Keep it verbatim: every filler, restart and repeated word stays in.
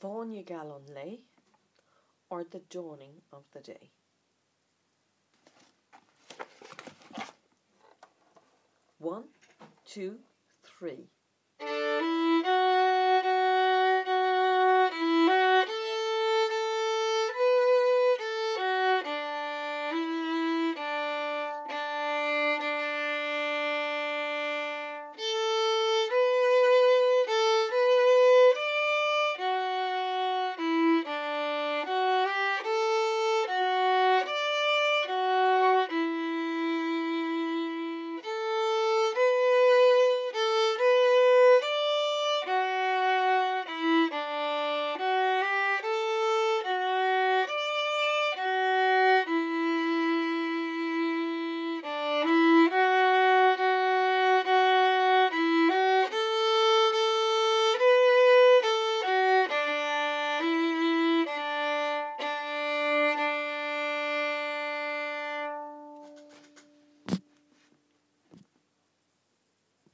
Fáinne Galon lei, or the dawning of the day. One, two, three.